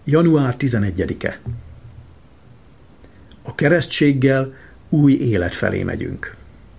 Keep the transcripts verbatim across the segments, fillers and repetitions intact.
január tizenegyedike. A keresztséggel új élet felé megyünk.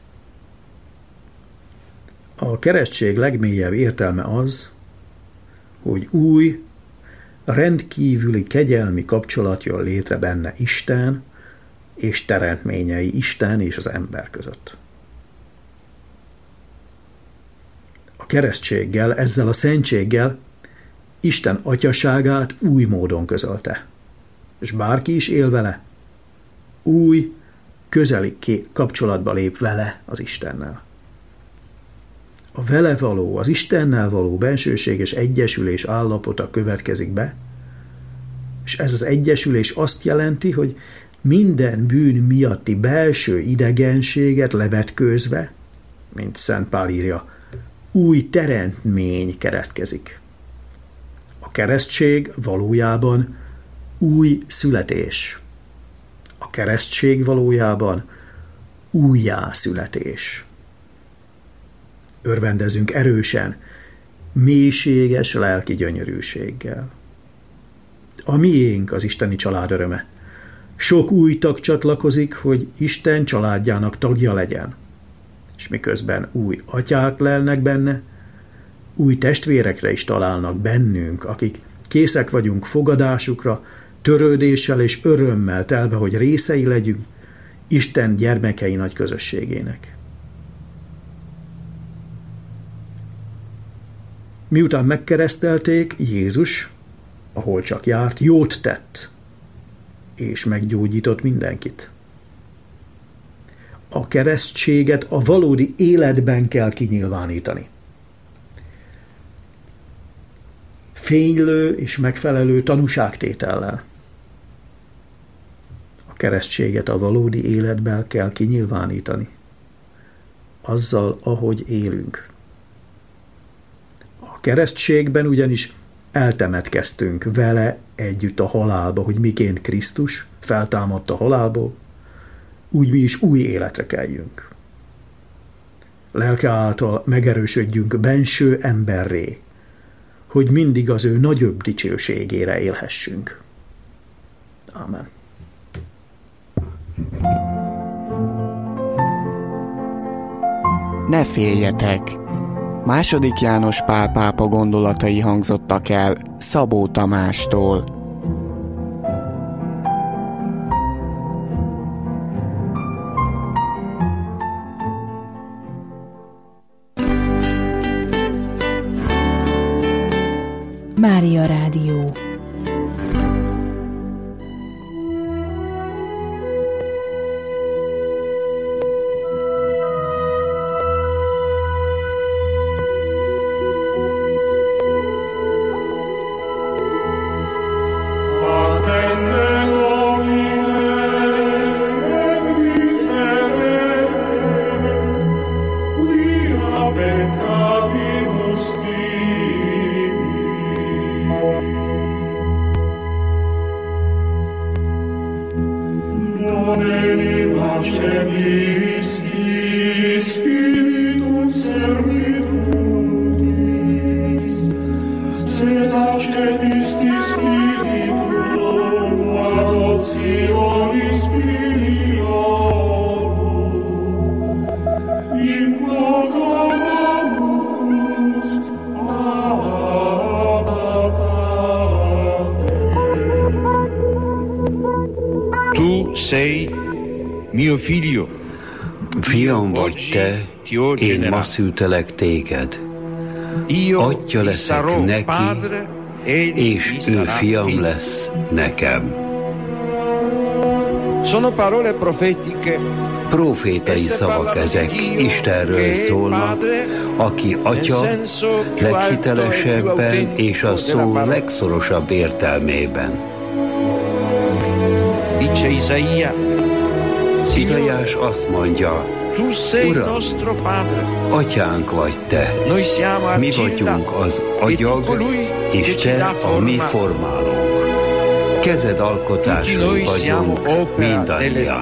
A keresztség legmélyebb értelme az, hogy új, rendkívüli kegyelmi kapcsolat jön létre benne Isten és teremtményei, Isten és az ember között. A keresztséggel, ezzel a szentséggel Isten atyaságát új módon közölte, és bárki is él vele, új, közeli kapcsolatba lép vele, az Istennel. A vele való, az Istennel való bensőséges egyesülés állapota következik be, és ez az egyesülés azt jelenti, hogy minden bűn miatti belső idegenséget levetkőzve, mint Szent Pál írja, új teremtmény keretkezik. A keresztség valójában új születés. A keresztség valójában újjászületés. Örvendezünk erősen, mélységes lelki gyönyörűséggel. A miénk az isteni család öröme. Sok új tag csatlakozik, hogy Isten családjának tagja legyen. És miközben új atyák lelnek benne, új testvérekre is találnak bennünk, akik készek vagyunk fogadásukra, törődéssel és örömmel telve, hogy részei legyünk Isten gyermekei nagy közösségének. Miután megkeresztelték, Jézus, ahol csak járt, jót tett, és meggyógyított mindenkit. A keresztséget a valódi életben kell kinyilvánítani. Fénylő és megfelelő tanúságtétellel. A keresztséget a valódi életben kell kinyilvánítani. Azzal, ahogy élünk. A keresztségben ugyanis eltemetkeztünk vele együtt a halálba, hogy miként Krisztus feltámadt a halálból, úgy mi is új életre kelljünk. Lelke által megerősödjünk benső emberré, hogy mindig az ő nagyobb dicsőségére élhessünk. Ámen. Ne féljetek! Második János Pál pápa gondolatai hangzottak el Szabó Tamástól. Mária Rádió. Fiam vagy te, én ma szültelek téged. Atya leszek neki, és ő fiam lesz nekem. Profétai szavak ezek, Istenről szólnak, aki atya leghitelesebben és a szó legszorosabb értelmében. Izaiás azt mondja, Uram, atyánk vagy te, mi vagyunk az agyag, és te a mi formálónk. Kezed alkotásai vagyunk mindannyian.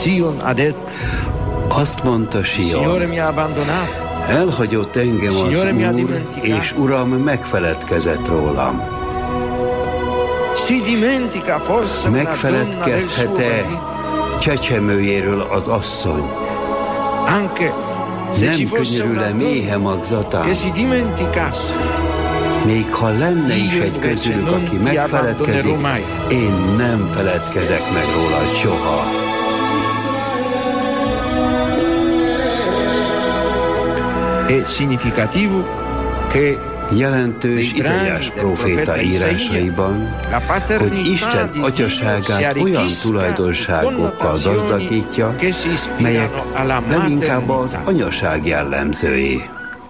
Sion ha detto, Azt mondta Signore Sion, mi ha abbandonato, elhagyott engem az Signore mi ha Úr, dimenticato. és Uram megfeledkezett rólam. si dimentica forse una donna del suo Megfeledkezhet-e marito? csecsemőjéről az asszony? Anche se ci Nem fosse könyörül-e una méhe donna magzatán? che si dimenticasse, Még ha lenne is egy közülük, aki megfeledkezik, én nem feledkezek meg rólad soha. è significativo che Jelentős Izaiás próféta írásaiban, hogy Isten atyaságát olyan tulajdonságokkal gazdagítja, melyek leginkább az anyaság jellemzői.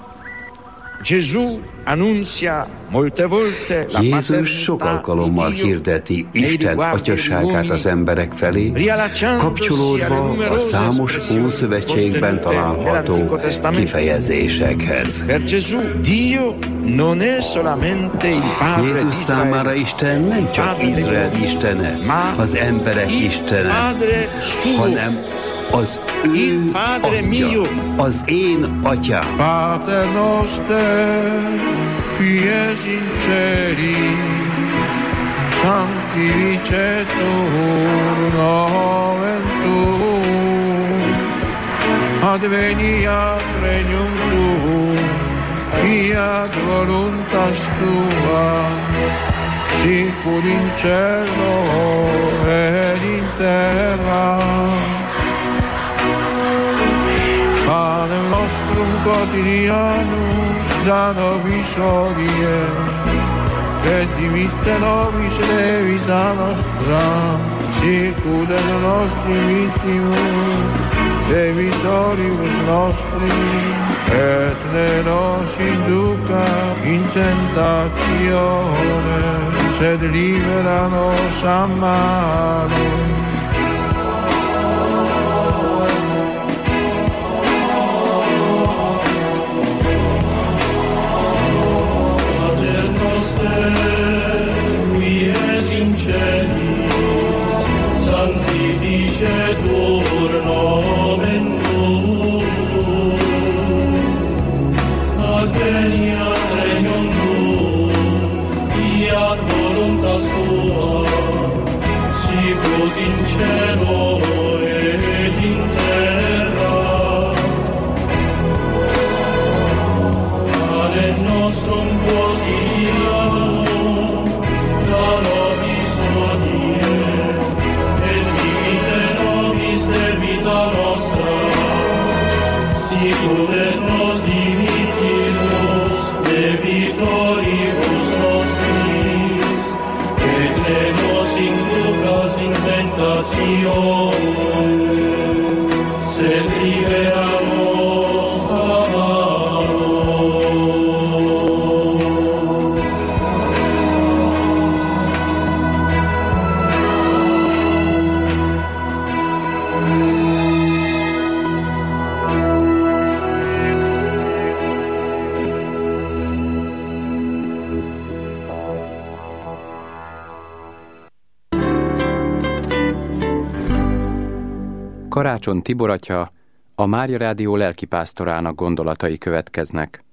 Jézus sok alkalommal hirdeti Isten atyaságát az emberek felé, kapcsolódva a számos Ószövetségben található kifejezésekhez. Jézus számára Isten nem csak Izrael istene, az emberek istene, hanem az ő atya, az én atyám. Pater noster, qui es in celi, sanctificetur nomen tuum, adveniat regnum tuum, fiat voluntas tua, sicur in cielo ed in terra. Panem nostrum quotidianum da nobis hodie, et dimitte nobis debita nostra, sicut et nostri vittimus debitoribus nostris, et ne nos induca in tentatione, sed libera nos a malo. Sanctificetur nomen tuum, adveniat regnum tuum, fiat voluntas tua, sicut in cielo et in terra. Panem nostrum quotidianum da nobis hodie, et dimitte nobis debita nostra, sicut et nos dimittimus debitoribus nostris, et ne nos inducas in tentatione, sed libera nos a malo. Karácsony Tibor atya, a Mária Rádió lelkipásztorának gondolatai következnek.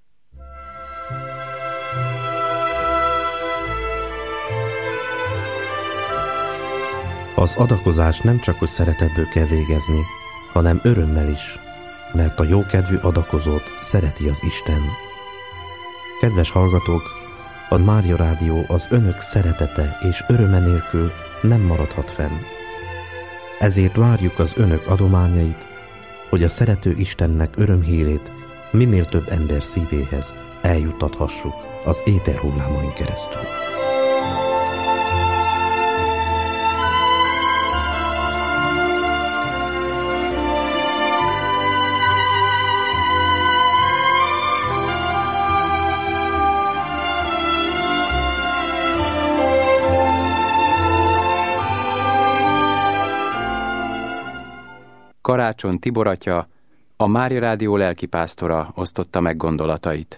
Az adakozást nem csak hogy szeretetből kell végezni, hanem örömmel is, mert a jókedvű adakozót szereti az Isten. Kedves hallgatók, a Mária Rádió az önök szeretete és öröme nélkül nem maradhat fenn. Ezért várjuk az önök adományait, hogy a szerető Istennek örömhírét minél több ember szívéhez eljuttathassuk az éterhullámain keresztül. Karácsony Tibor atya, a Mária Rádió lelkipásztora osztotta meg gondolatait.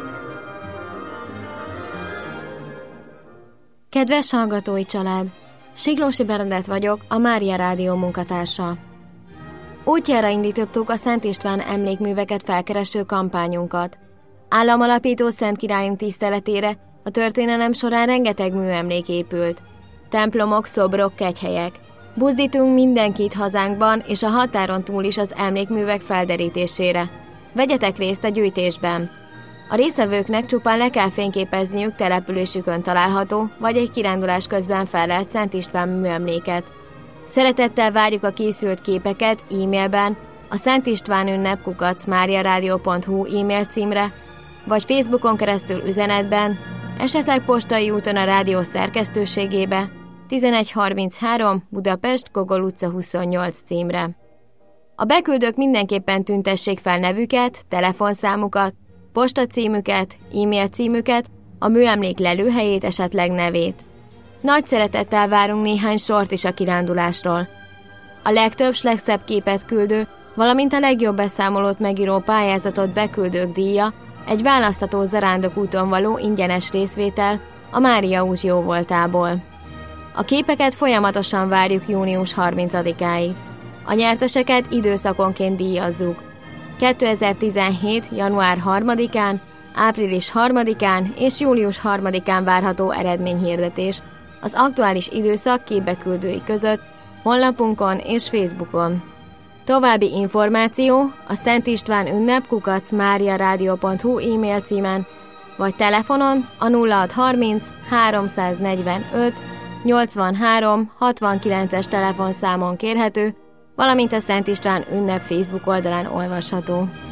Kedves hallgatói család! Siglósi Bernadett vagyok, a Mária Rádió munkatársa. Útjára indítottuk a Szent István emlékműveket felkereső kampányunkat. Államalapító Szent Királyunk tiszteletére a történelem során rengeteg műemlék épült. Templomok, szobrok, kegyhelyek. Buzdítunk mindenkit hazánkban és a határon túl is az emlékművek felderítésére. Vegyetek részt a gyűjtésben! A résztvevőknek csupán le kell fényképezniük településükön található, vagy egy kirándulás közben fellelt Szent István műemléket. Szeretettel várjuk a készült képeket e-mailben, a Szent István ünnep kukac máriaradio pont hu e-mail címre, vagy Facebookon keresztül üzenetben, esetleg postai úton a rádió szerkesztőségébe, tizenegy harminchárom Budapest, Gogol utca huszonnyolc címre. A beküldők mindenképpen tüntessék fel nevüket, telefonszámukat, postacímüket, e-mail címüket, a műemlék lelőhelyét, esetleg nevét. Nagy szeretettel várunk néhány sort is a kirándulásról. A legtöbb s legszebb képet küldő, valamint a legjobb beszámolót megíró pályázatot beküldők díja egy választható zarándokúton való ingyenes részvétel a Mária út jóvoltából. A képeket folyamatosan várjuk június harmincadikáig. A nyerteseket időszakonként díjazzuk. kétezer-tizenhét. január harmadikán, április harmadikán és július harmadikán várható eredményhirdetés az aktuális időszak képbeküldői között honlapunkon és Facebookon. További információ a Szent István ünnep kukac máriaradio pont hu e-mail címen, vagy telefonon a nulla hatszázharminc háromszáznegyvenöt nyolcvanhárom hatvankilences telefonszámon kérhető, valamint a Szent István ünnep Facebook oldalán olvasható.